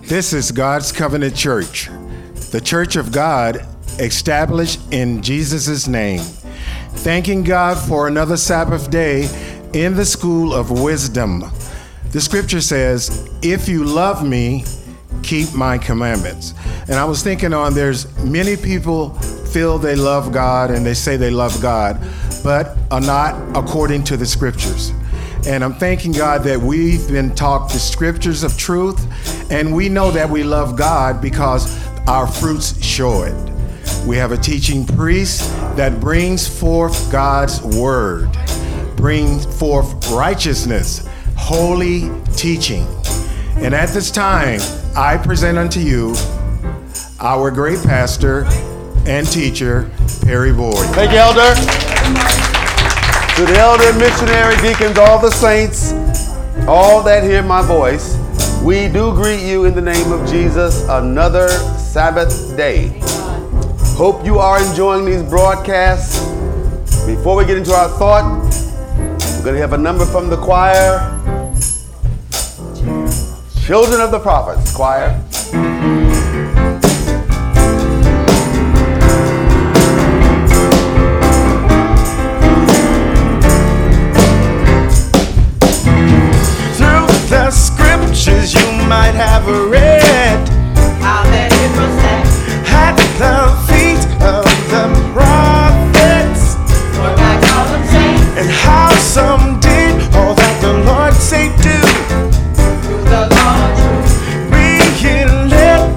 This is God's Covenant Church, the Church of God established in Jesus' name. Thanking God for another Sabbath day in the school of wisdom. The scripture says, if you love me, keep my commandments. And I was thinking there's many people feel they love God and they say they love God, but are not according to the scriptures. And I'm thanking God that we've been taught the scriptures of truth, and we know that we love God because our fruits show it. We have a teaching priest that brings forth God's word, brings forth righteousness, holy teaching. And at this time, I present unto you our great pastor and teacher, Perry Boyd. Thank you, Elder. To the elder, missionary, deacons, all the saints, all that hear my voice, we do greet you in the name of Jesus, another Sabbath day. Hope you are enjoying these broadcasts. Before we get into our thought, we're going to have a number from the choir. Children of the Prophets, choir. The scriptures you might have read, how that it was said at the feet of the prophets, what I call them saints, and how some did all that the Lord say do, through the Lord truth, being led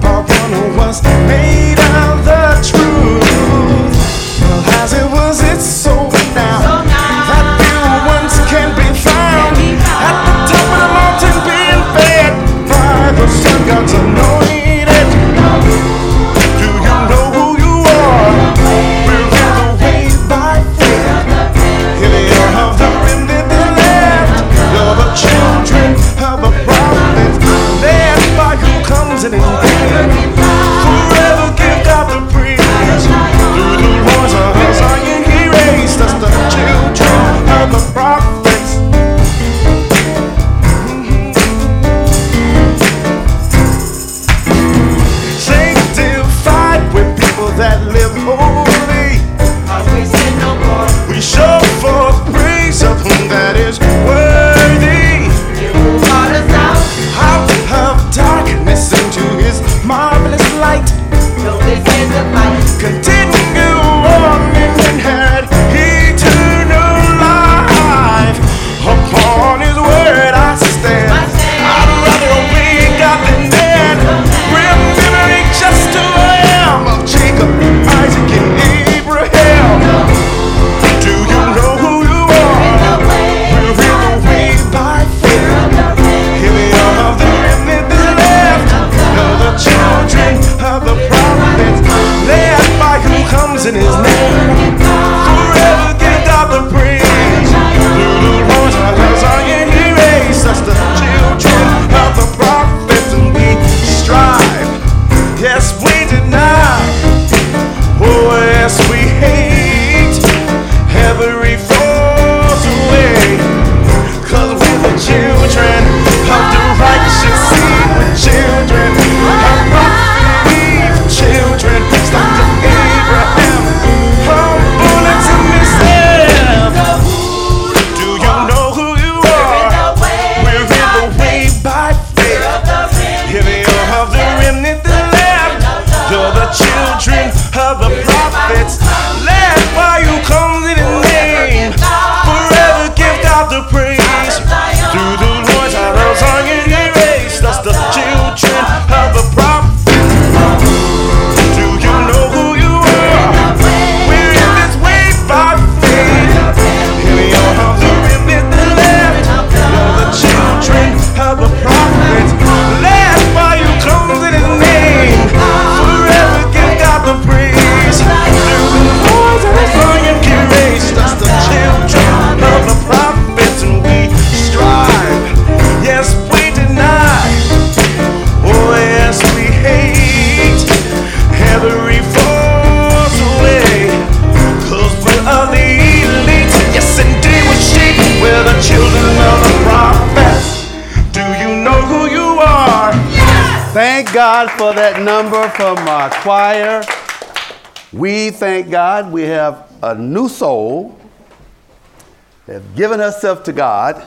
Thank God for that number from our choir. We thank God we have a new soul that have given herself to God.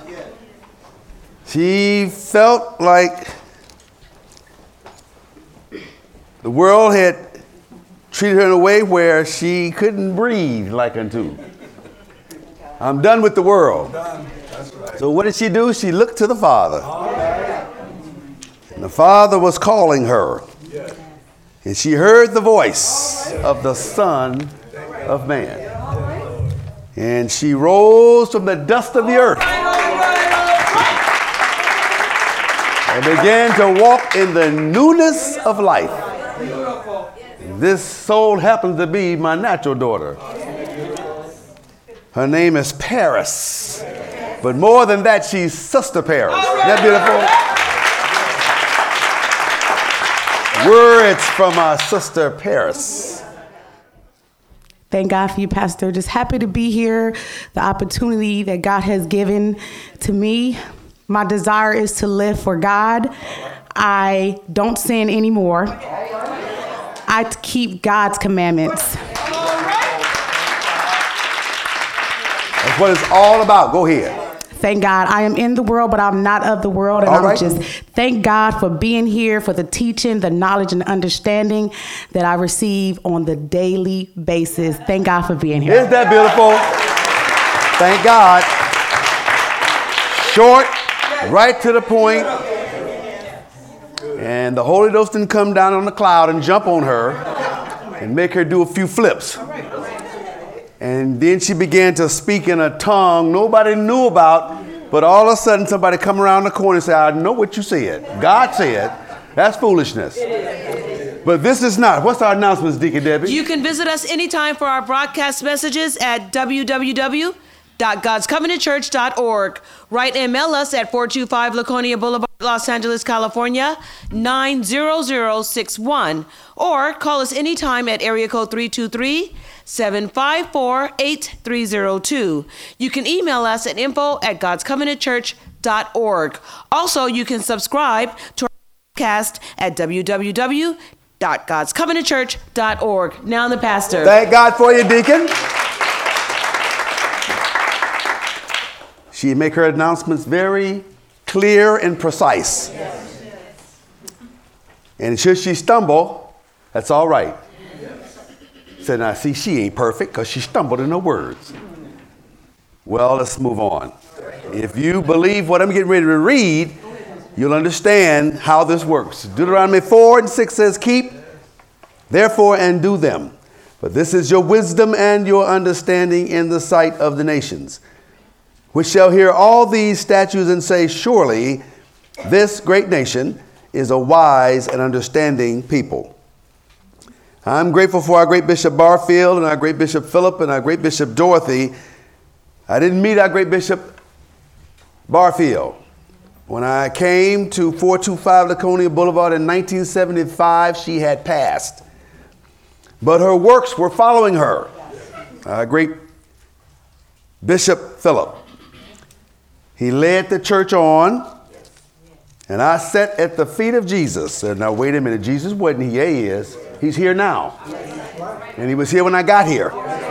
She felt like the world had treated her in a way where she couldn't breathe like unto. I'm done with the world. So what did she do? She looked to the Father. And the Father was calling her. And she heard the voice of the Son of Man. And she rose from the dust of the earth and began to walk in the newness of life. This soul happens to be my natural daughter. Her name is Paris. But more than that, she's Sister Paris. Isn't that beautiful? Words from our sister Paris. Thank God for you, Pastor. Just happy to be here. The opportunity that God has given to me. My desire is to live for God. I don't sin anymore. I keep God's commandments. That's what it's all about. Go ahead. Thank God. I am in the world, but I'm not of the world. And I'm just thank God for being here, for the teaching, the knowledge, and understanding that I receive on the daily basis. Thank God for being here. Isn't that beautiful? Thank God. Short, right to the point. And the Holy Ghost didn't come down on the cloud and jump on her and make her do a few flips. And then she began to speak in a tongue nobody knew about, but all of a sudden somebody come around the corner and say, I know what you said. God said. That's foolishness. But this is not. What's our announcements, Deacon Debbie? You can visit us anytime for our broadcast messages at www.godscovenantchurch.org. Write and mail us at 425 Laconia Boulevard, Los Angeles, California, 90061. Or call us anytime at area code 323-754-8302. You can email us at info@godscovenantchurch.org. Also, you can subscribe to our podcast at www.godscovenantchurch.org. Now the pastor. Thank God for you, Deacon. She make her announcements very clear and precise. And should she stumble, that's all right. Said, now see, she ain't perfect because she stumbled in her words. Well, let's move on. If you believe what I'm getting ready to read, you'll understand how this works. Deuteronomy 4:6 says, keep, therefore, and do them. But this is your wisdom and your understanding in the sight of the nations, which shall hear all these statutes and say, surely this great nation is a wise and understanding people. I'm grateful for our great Bishop Barfield and our great Bishop Philip and our great Bishop Dorothy. I didn't meet our great Bishop Barfield. When I came to 425 Laconia Boulevard in 1975, she had passed. But her works were following her. Our great Bishop Philip. He led the church on, and I sat at the feet of Jesus. Said, now wait a minute, Jesus wasn't here, he is. He's here now. And he was here when I got here.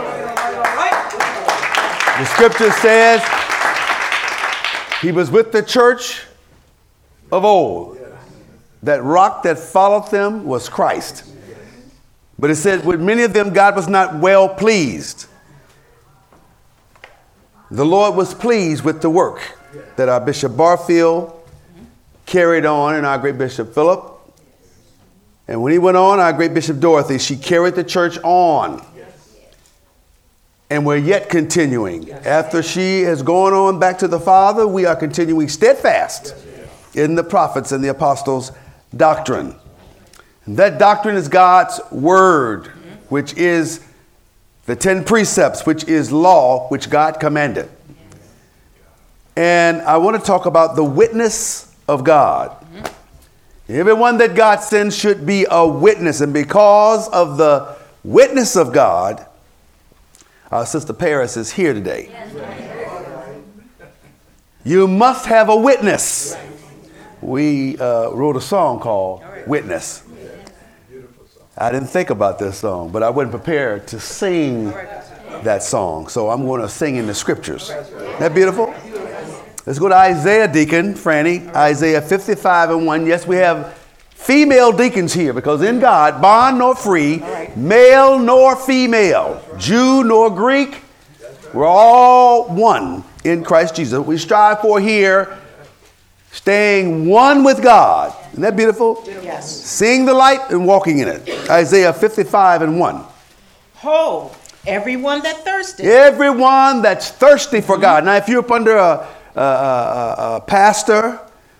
The scripture says he was with the church of old. That rock that followed them was Christ. But it said with many of them God was not well pleased. The Lord was pleased with the work that our Bishop Barfield carried on and our great Bishop Philip. And when he went on, our great Bishop Dorothy, she carried the church on. And we're yet continuing. After she has gone on back to the Father, we are continuing steadfast in the prophets and the apostles' doctrine. And that doctrine is God's word, which is the 10 precepts, which is law, which God commanded. And I want to talk about the witness of God. Everyone that God sends should be a witness. And because of the witness of God, our sister Paris is here today. You must have a witness. We wrote a song called Witness. I didn't think about this song, but I wasn't prepared to sing that song. So I'm going to sing in the scriptures. Isn't that beautiful? Let's go to Isaiah, Deacon Franny. Isaiah 55:1. Yes, we have female deacons here because in God, bond nor free, male nor female, Jew nor Greek, we're all one in Christ Jesus. We strive for here staying one with God. Isn't that beautiful? Yes. Seeing the light and walking in it. Isaiah 55:1. Ho, everyone that thirsteth. Everyone that's thirsty for God. Now, if you're up under a pastor,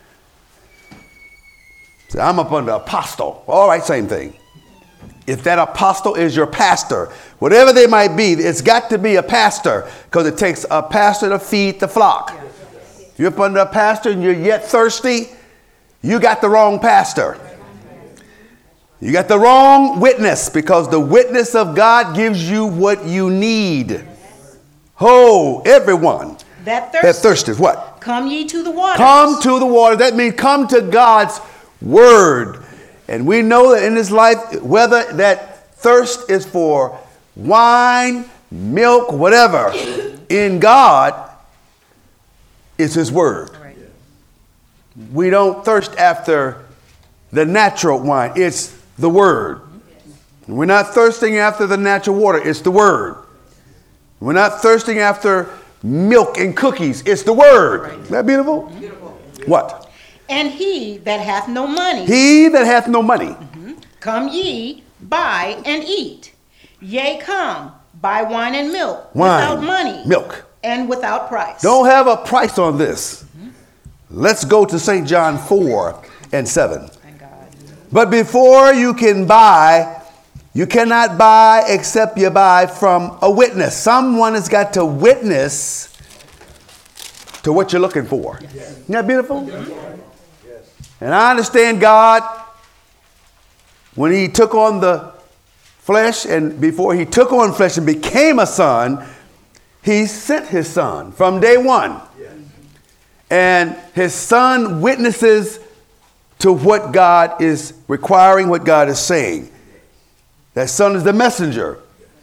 say, I'm up under apostle. All right, same thing. If that apostle is your pastor, whatever they might be, it's got to be a pastor because it takes a pastor to feed the flock. If you're up under a pastor and you're yet thirsty, you got the wrong pastor. You got the wrong witness because the witness of God gives you what you need. Ho, everyone That that thirsteth. What? Come ye to the waters. Come to the water. That means come to God's word. And we know that in this life, whether that thirst is for wine, milk, whatever, in God, it's his word. Right. We don't thirst after the natural wine. It's the word. We're not thirsting after the natural water. It's the word. We're not thirsting after milk and cookies. It's the word. Isn't that beautiful? What? And he that hath no money. He that hath no money. Come ye, buy and eat. Yea, come, buy wine and milk. Wine, without money. milk. And without price. Don't have a price on this. Let's go to St. John 4:7. Thank God. But before you can buy, you cannot buy except you buy from a witness. Someone has got to witness to what you're looking for. Isn't that beautiful? And I understand God, when he took on the flesh, and before he took on flesh and became a son, he sent his son from day one. And his son witnesses to what God is requiring, what God is saying. That son is the messenger.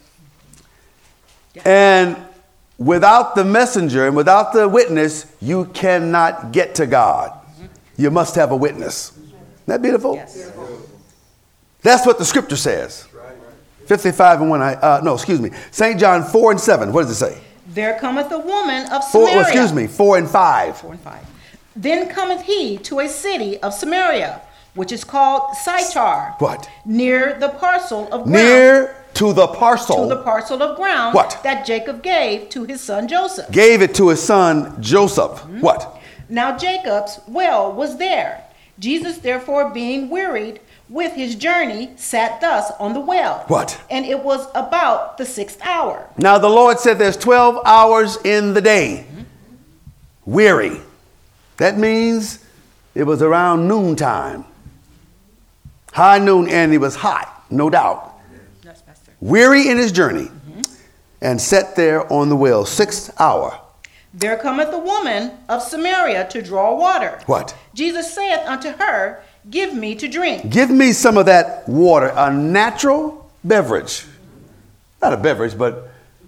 And without the messenger and without the witness, you cannot get to God. You must have a witness. Isn't that beautiful? Yes. That's what the scripture says. 55:1. St. John 4:7. What does it say? There cometh a woman of Samaria. 4 and 5. 4 and 5. Then cometh he to a city of Samaria, which is called Sychar. What? Near the parcel of ground. Near to the parcel. To the parcel of ground. What? That Jacob gave to his son Joseph. Gave it to his son Joseph. What? Now Jacob's well was there. Jesus therefore being wearied with his journey sat thus on the well. What? And it was about the 6th hour. Now the Lord said there's 12 hours in the day. Weary. That means it was around noontime. High noon, and it was hot, no doubt. Yes, Pastor. Weary in his journey, and sat there on the well. 6th hour. There cometh a woman of Samaria to draw water. What? Jesus saith unto her, Give me to drink. Give me some of that water, a natural beverage. Not a beverage, but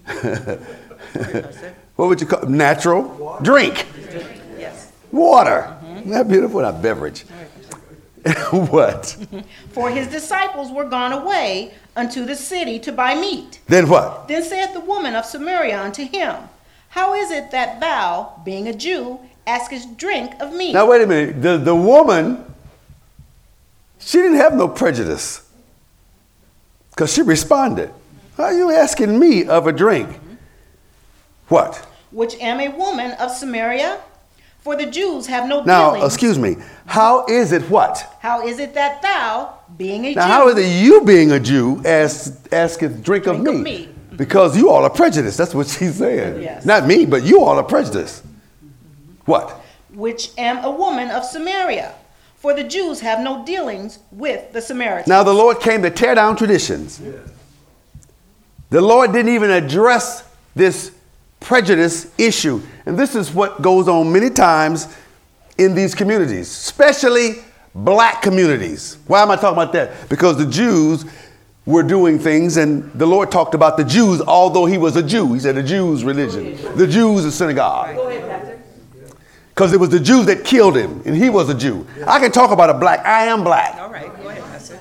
what would you call it? Natural drink. Yes. Water. Isn't that beautiful? Not beverage. What? For his disciples were gone away unto the city to buy meat. Then what? Then saith the woman of Samaria unto him, How is it that thou, being a Jew, askest drink of me? Now wait a minute. The woman, she didn't have no prejudice. Because she responded, How are you asking me of a drink? What? Which am a woman of Samaria? For the Jews have no Now, dealings. excuse me. How is it what? How is it that thou, being a Now, Jew, how is it you being a Jew asketh drink of Drink of me? me. Because you all are prejudiced. That's what she's saying. Yes. Not me, but you all are prejudiced. What? which am a woman of Samaria? For the Jews have no dealings with the Samaritans. Now the Lord came to tear down traditions. The Lord didn't even address this prejudice issue. And this is what goes on many times in these communities, especially black communities. Why am I talking about that? Because the Jews were doing things, and the Lord talked about the Jews, although he was a Jew. He said the Jews' religion, the Jews' synagogue. Go ahead, Pastor. Because it was the Jews that killed him, and he was a Jew. I can talk about a black. I am black. All right, go ahead, Pastor.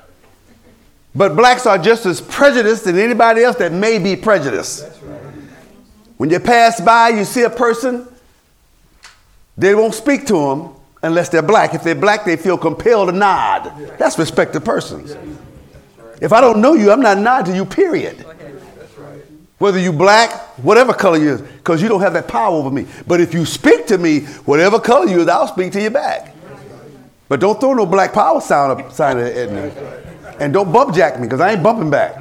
But blacks are just as prejudiced as anybody else that may be prejudiced. When you pass by, you see a person, they won't speak to them unless they're black. If they're black, they feel compelled to nod. That's respected persons. If I don't know you, I'm not nodding to you, period. Whether you black, whatever color you is, because you don't have that power over me. But if you speak to me, whatever color you is, I'll speak to you back. But don't throw no black power sign at me. And don't bump jack me, because I ain't bumping back.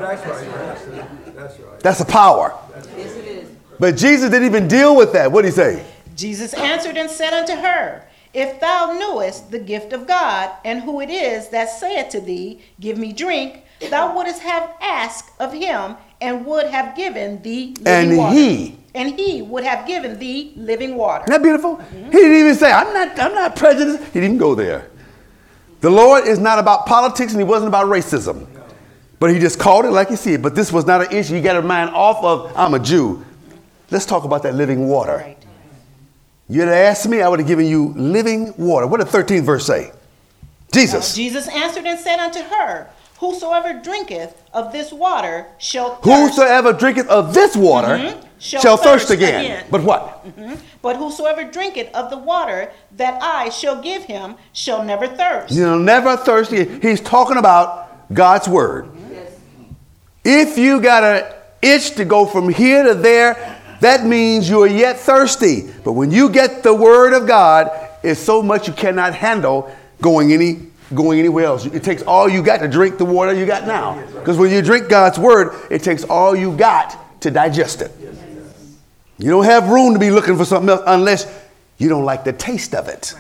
That's a power. But Jesus didn't even deal with that. What did he say? Jesus answered and said unto her, If thou knewest the gift of God, and who it is that saith to thee, Give me drink, thou wouldest have asked of him, and would have given thee living water. And he would have given thee living water. Isn't that beautiful? Mm-hmm. He didn't even say, I'm not prejudiced. He didn't go there. The Lord is not about politics, and he wasn't about racism. But he just called it like you see it. But this was not an issue. You got to mind off of, I'm a Jew. Let's talk about that living water. Right. You had asked me, I would have given you living water. What did the 13th verse say? Jesus. Jesus answered and said unto her, Whosoever drinketh of this water shall thirst. Whosoever drinketh of this water shall thirst again. But what? But whosoever drinketh of the water that I shall give him shall never thirst. You'll never thirst again. He's talking about God's word. If you got an itch to go from here to there, that means you are yet thirsty. But when you get the word of God, it's so much you cannot handle going anywhere else. It takes all you got to drink the water you got now. Because when you drink God's word, it takes all you got to digest it. You don't have room to be looking for something else unless you don't like the taste of it.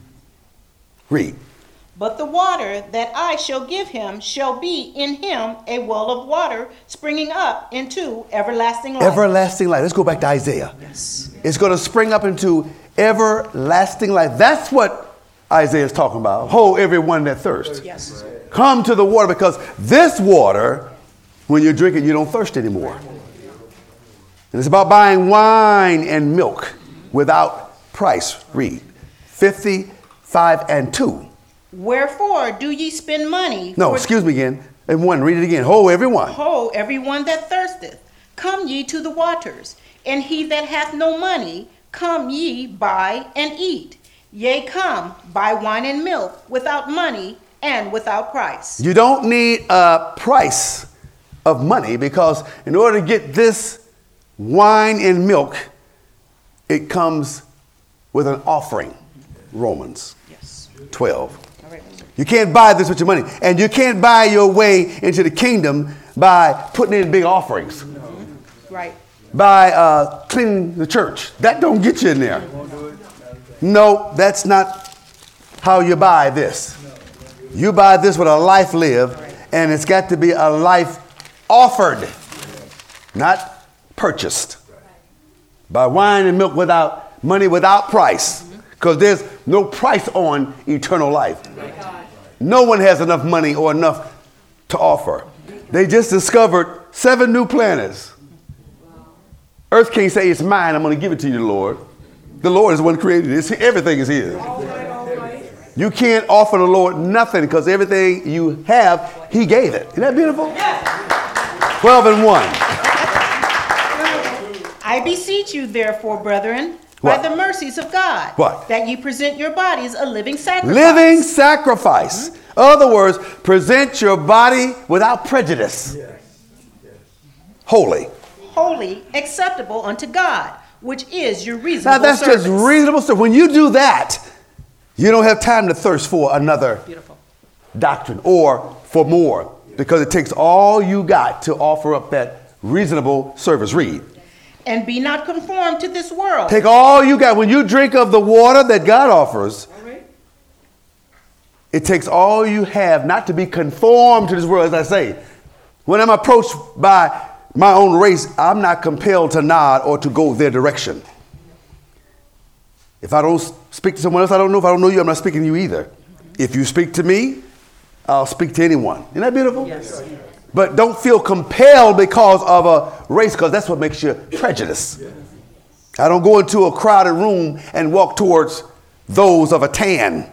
Read. But the water that I shall give him shall be in him a well of water springing up into everlasting life. Everlasting life. Let's go back to Isaiah. Yes. It's going to spring up into everlasting life. That's what Isaiah is talking about. Ho, everyone that thirsts. Yes. Come to the water, because this water, when you drink it, you don't thirst anymore. And it's about buying wine and milk without price. Read. 55:2. Wherefore do ye spend money? No, excuse me again. And one, read it again. Ho, everyone. Ho, everyone that thirsteth, come ye to the waters, and he that hath no money, come ye buy and eat. Yea, come, buy wine and milk without money and without price. You don't need a price of money, because in order to get this wine and milk, it comes with an offering. Romans 12. You can't buy this with your money. And you can't buy your way into the kingdom by putting in big offerings. Right. By cleaning the church. That don't get you in there. No, that's not how you buy this. You buy this with a life lived, and it's got to be a life offered, not purchased. By wine and milk without money, without price. Because there's no price on eternal life. No one has enough money or enough to offer. They just discovered 7 new planets. Earth can't say it's mine, I'm going to give it to you, Lord. The Lord is the one who created it. Everything is his. You can't offer the Lord nothing, because everything you have, he gave it. Isn't that beautiful? 12:1. I beseech you, therefore, brethren, by the mercies of God, that ye present your bodies a living sacrifice. Living sacrifice. In other words, present your body without prejudice. Holy. Holy, acceptable unto God, which is your reasonable Now that's service. just reasonable stuff. When you do that, you don't have time to thirst for another doctrine or for more, because it takes all you got to offer up that reasonable service. Read. And be not conformed to this world. Take all you got. When you drink of the water that God offers, it takes all you have not to be conformed to this world. As I say, when I'm approached by my own race, I'm not compelled to nod or to go their direction. If I don't speak to someone else I don't know, if I don't know you, I'm not speaking to you either. If you speak to me, I'll speak to anyone. Isn't that beautiful? Yes. But don't feel compelled because of a race, because that's what makes you prejudiced. I don't go into a crowded room and walk towards those of a tan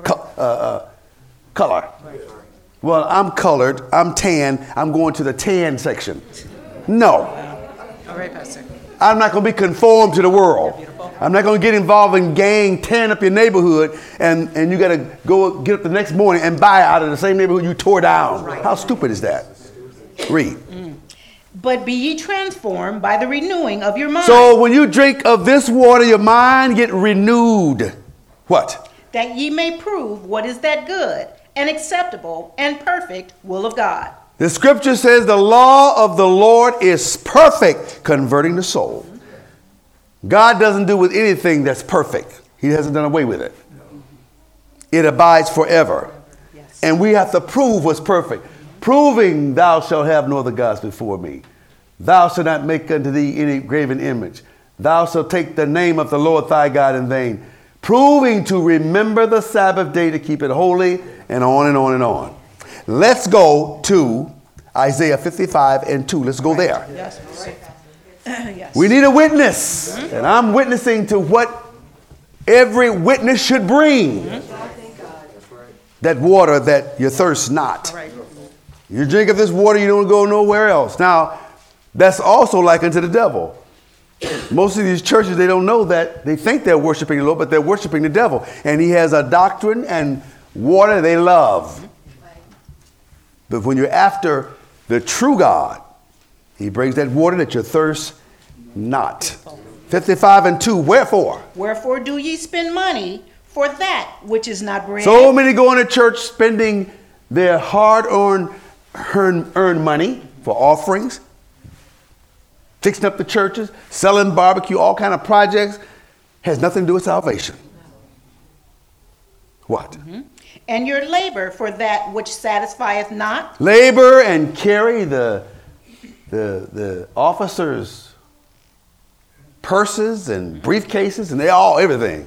color. Well, I'm colored, I'm tan, I'm going to the tan section. No. All right, Pastor. I'm not going to be conformed to the world. I'm not going to get involved in gang, tearing up your neighborhood, and you got to go get up the next morning and buy out of the same neighborhood you tore down. Right. How stupid is that? Read. But be ye transformed by the renewing of your mind. So when you drink of this water, your mind get renewed. What? That ye may prove what is that good and acceptable and perfect will of God. The scripture says the law of the Lord is perfect, converting the soul. God doesn't do with anything that's perfect. He hasn't done away with it. It abides forever. Yes. And we have to prove what's perfect. Proving thou shalt have no other gods before me. Thou shalt not make unto thee any graven image. Thou shalt take the name of the Lord thy God in vain. Proving to remember the Sabbath day to keep it holy, and on and on and on. Let's go to Isaiah 55 and 2. Let's go there. Yes. Yes. We need a witness. Mm-hmm. And I'm witnessing to what every witness should bring. Mm-hmm. That water that you thirst not. Right. You drink of this water, you don't go nowhere else. Now, that's also like unto the devil. Most of these churches, they don't know that. They think they're worshiping the Lord, but they're worshiping the devil. And he has a doctrine and water they love. But when you're after the true God, he brings that water that you thirst not. 55 and 2, wherefore? Wherefore do ye spend money for that which is not bread? So many go into church spending their hard-earned money for offerings, fixing up the churches, selling barbecue, all kind of projects. Has nothing to do with salvation. What? Mm-hmm. And your labor for that which satisfieth not. Labor and carry the officers' purses and briefcases and everything.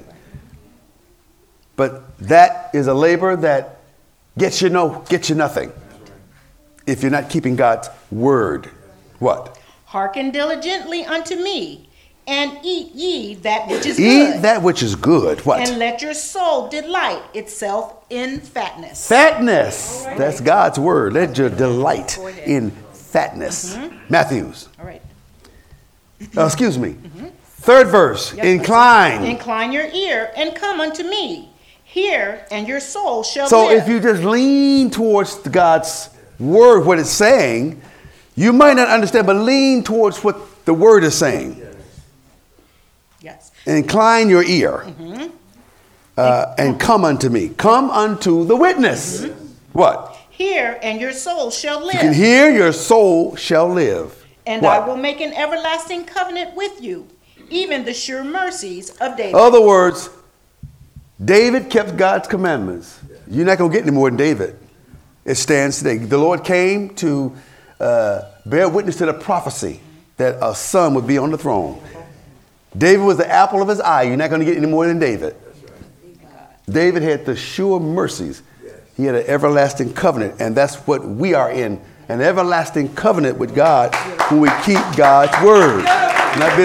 But that is a labor that gets you nothing if you're not keeping God's word. What? Hearken diligently unto me, and eat ye that which is good. Eat that which is good. What? And let your soul delight itself in fatness. Fatness. Right. That's God's word. Let your delight in fatness. Mm-hmm. Matthews. All right. Excuse me. Mm-hmm. Third verse. Yes, incline. Incline your ear and come unto me. Hear, and your soul shall live. So if you just lean towards God's word, what it's saying, you might not understand, but lean towards what the word is saying. Yes. Incline your ear. Mm-hmm. And come unto me. Come unto the witness. Mm-hmm. What? Hear, and your soul shall live. You can hear, your soul shall live. And what? I will make an everlasting covenant with you, even the sure mercies of David. In other words, David kept God's commandments. You're not going to get any more than David. It stands today. The Lord came to bear witness to the prophecy that a son would be on the throne. David was the apple of his eye. You're not going to get any more than David. David had the sure mercies. He had an everlasting covenant, and that's what we are in, an everlasting covenant with God when we keep God's word. Isn't that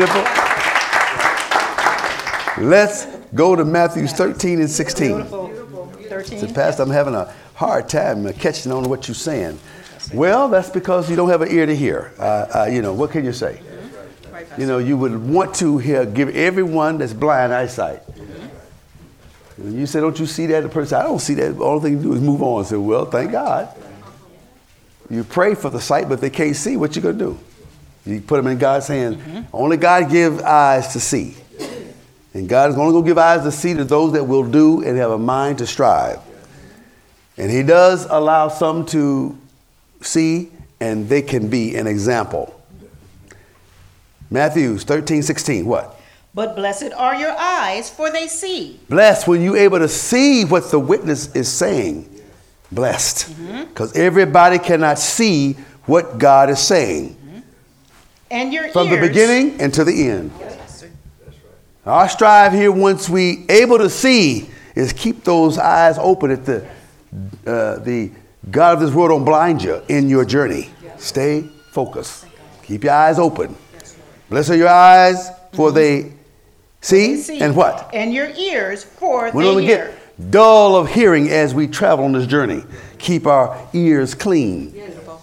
beautiful? Let's go to Matthew 13 and 16. Beautiful. 13. So, Pastor, I'm having a hard time catching on to what you're saying. Well, that's because you don't have an ear to hear. What can you say? You would want to give everyone that's blind eyesight. And you say, don't you see that? The person, I don't see that. All thing you do is move on. I say, well, thank God. You pray for the sight, but they can't see. What you going to do? You put them in God's hands. Mm-hmm. Only God gives eyes to see. And God is only going to give eyes to see to those that will do and have a mind to strive. And he does allow some to see, and they can be an example. Matthew 13:16, what? But blessed are your eyes, for they see. Blessed when you're able to see what the witness is saying. Blessed. Because everybody cannot see what God is saying. Mm-hmm. And your from ears. The beginning and to the end. Yes. Our strive here, once we able to see is keep those eyes open at the God of this world don't blind you in your journey. Stay focused. Keep your eyes open. Blessed are your eyes, for they see, and what? And your ears, for We they don't hear. get dull of hearing as we travel on this journey. Keep our ears clean.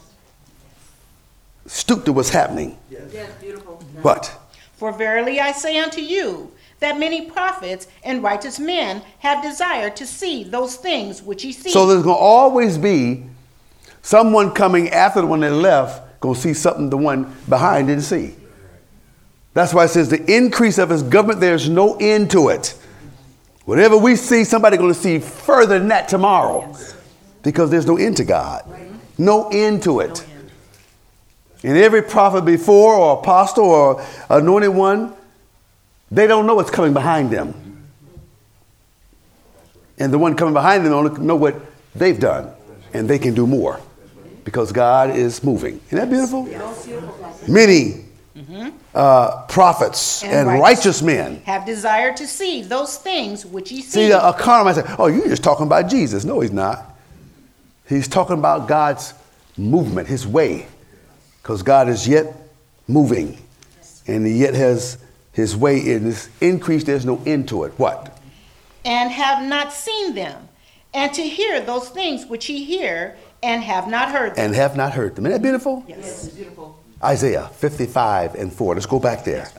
Stoop to what's happening. What? For verily I say unto you, that many prophets and righteous men have desired to see those things which ye see. So there's going to always be someone coming after the one that left, going to see something the one behind didn't see. That's why it says the increase of his government, there's no end to it. Whatever we see, somebody going to see further than that tomorrow. Because there's no end to God. No end to it. And every prophet before, or apostle, or anointed one, they don't know what's coming behind them. And the one coming behind them don't know what they've done. And they can do more. Because God is moving. Isn't that beautiful? Many prophets and righteous men have desired to see those things which ye see. See, a carnal man say, oh, you're just talking about Jesus. No, he's not. He's talking about God's movement, his way. Because God is yet moving. And he yet has his way in this increase. There's no end to it. What? And have not seen them. And to hear those things which ye hear, and have not heard them. And have not heard them. Isn't that beautiful? Yes. Beautiful. Isaiah 55:4. Let's go back there.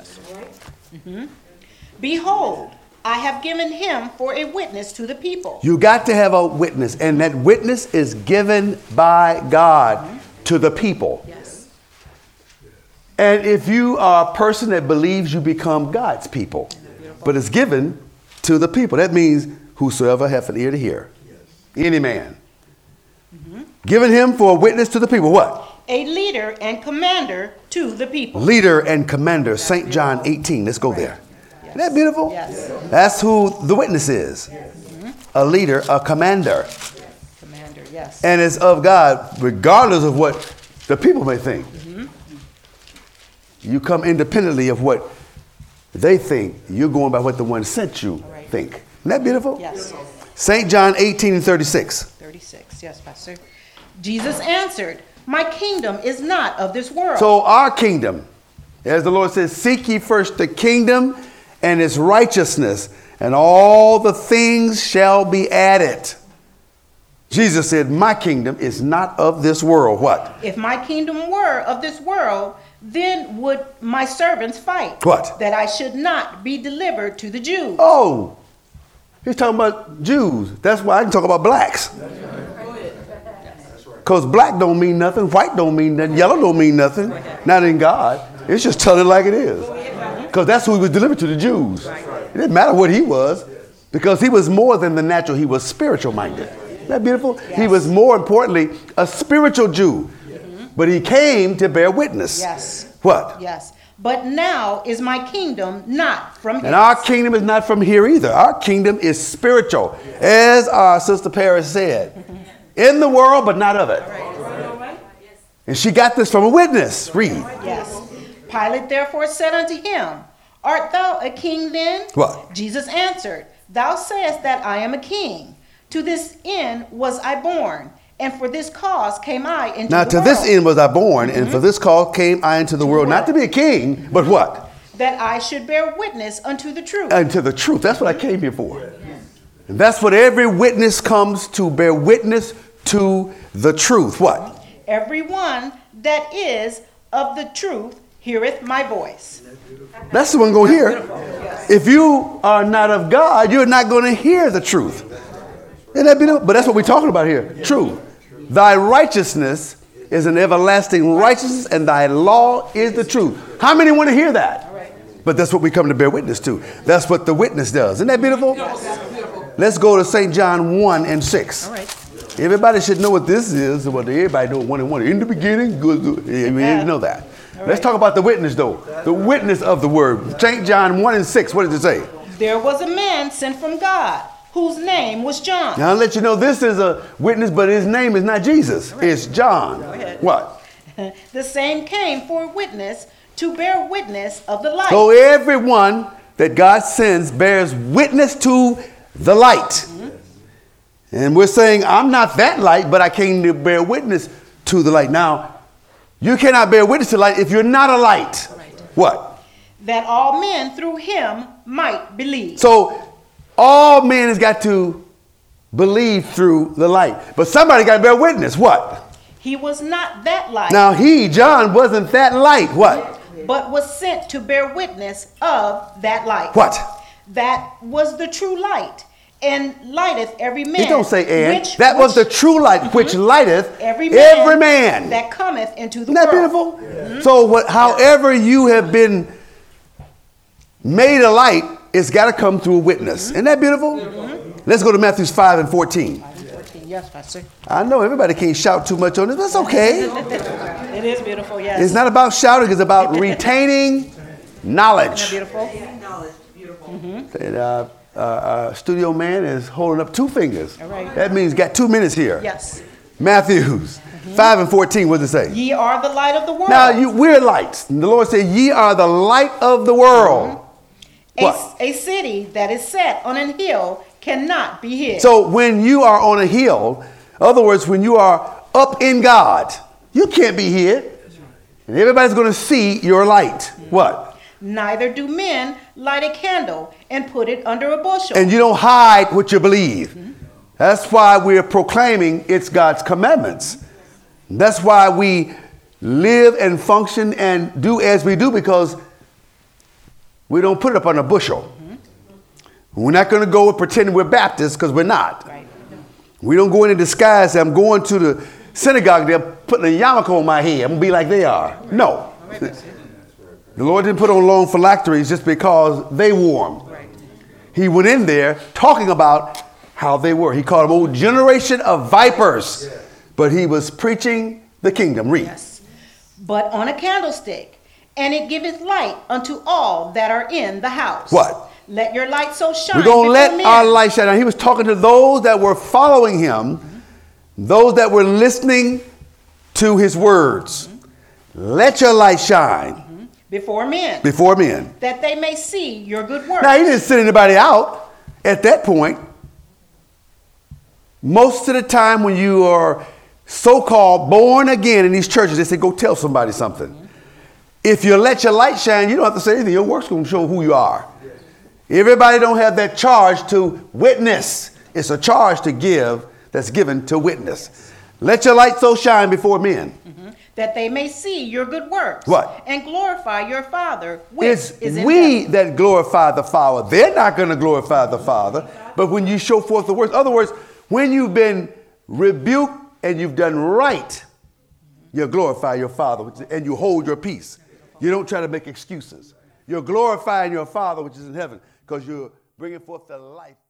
Behold, I have given him for a witness to the people. You got to have a witness. And that witness is given by God to the people. Yes. And if you are a person that believes, you become God's people. But it's given to the people. That means whosoever hath an ear to hear. Any man. Given him for a witness to the people. What? A leader and commander to the people. Leader and commander. St. John 18. Let's go there. Isn't that beautiful? Yes. That's who the witness is. A leader, a commander. Commander, yes. And it's of God, regardless of what the people may think. You come independently of what they think. You're going by what the one sent you think. Isn't that beautiful? Yes. St. John 18:36. 36, yes, Pastor. Jesus answered, my kingdom is not of this world. So our kingdom, as the Lord says, seek ye first the kingdom and its righteousness, and all the things shall be added. Jesus said, my kingdom is not of this world. What? If my kingdom were of this world, then would my servants fight. What? That I should not be delivered to the Jews. Oh, he's talking about Jews. That's why I can talk about blacks. Because black don't mean nothing, white don't mean nothing, yellow don't mean nothing. Not in God. It's just telling it like it is. Because that's who he was delivered to, the Jews. It didn't matter what he was, because he was more than the natural. He was spiritual minded. Isn't that beautiful? Yes. He was more importantly a spiritual Jew. But he came to bear witness. Yes. What? Yes. But now is my kingdom not from And hence. our kingdom is not from here either. Our kingdom is spiritual. As our sister Paris said. In the world, but not of it. And she got this from a witness. Read. Yes. Pilate therefore said unto him, art thou a king then? What? Jesus answered, thou sayest that I am a king. To this end was I born, and for this cause came I into Now the to world. this end was I born, and for this cause came I into the world. Not to be a king, but what? That I should bear witness unto the truth. Unto the truth. That's what I came here for. And that's what every witness comes to, bear witness to the truth. What? Everyone that is of the truth heareth my voice. That's the one going to hear. If you are not of God, you're not going to hear the truth. Isn't that beautiful? But that's what we're talking about here. Truth. Thy righteousness is an everlasting righteousness, and thy law is the truth. How many want to hear that? But that's what we come to bear witness to. That's what the witness does. Isn't that beautiful? Let's go to St. John 1:6. All right. Everybody should know what this is. What everybody know 1:1. In the beginning, good. We didn't know that. Let's talk about the witness, though. The witness of the word. St. John 1:6. What does it say? There was a man sent from God, whose name was John. Now I'll let you know this is a witness, but his name is not Jesus. It's John. What? The same came for witness, to bear witness of the light. So everyone that God sends bears witness to the light. And we're saying, I'm not that light, but I came to bear witness to the light. Now, you cannot bear witness to light if you're not a light. What? That all men through him might believe. So all men has got to believe through the light. But somebody got to bear witness. What? He was not that light. Now John, wasn't that light. What? But was sent to bear witness of that light. What? That was the true light, and lighteth every man. It don't say and. That was the true light, which lighteth every man that cometh into the world. Isn't that beautiful? Yeah. So however you have been made a light, it's got to come through a witness. Isn't that beautiful? Let's go to Matthew 5:14. Yes, Pastor. I know everybody can't shout too much on this. That's okay. It is beautiful, yes. It's not about shouting. It's about retaining knowledge. Isn't that beautiful? Knowledge. Beautiful. And studio man is holding up two fingers. All right. That means got 2 minutes here. Yes. Matthews 5:14. What does it say? Ye are the light of the world. Now we're lights. And the Lord said, "Ye are the light of the world." A city that is set on an hill cannot be hid. So when you are on a hill, in other words, when you are up in God, you can't be hid. And everybody's going to see your light. What? Neither do men light a candle and put it under a bushel. And you don't hide what you believe. That's why we're proclaiming it's God's commandments. That's why we live and function and do as we do, because we don't put it up on a bushel. We're not going to go and pretend we're Baptists, because we're not. Right. We don't go in and disguise. I'm going to the synagogue. They're putting a yarmulke on my head. I'm going to be like they are. No. The Lord didn't put on long phylacteries just because they wore them. Right. He went in there talking about how they were. He called them old generation of vipers. Yes. But he was preaching the kingdom. Read. Yes. But on a candlestick, and it giveth light unto all that are in the house. What? Let your light so shine. We're going to let men. our light shine. Now, he was talking to those that were following him, those that were listening to his words. Let your light shine. Before men. Before men. That they may see your good works. Now, he didn't send anybody out at that point. Most of the time when you are so-called born again in these churches, they say, go tell somebody something. If you let your light shine, you don't have to say anything. Your work's going to show who you are. Everybody don't have that charge to witness. It's a charge to give that's given to witness. Let your light so shine before men. That they may see your good works. What? And glorify your Father, which is in we heaven. that glorify the Father. They're not going to glorify the Father. But when you show forth the works, in other words, when you've been rebuked and you've done right, you glorify your Father and you hold your peace. You don't try to make excuses. You're glorifying your Father which is in heaven, because you're bringing forth the life.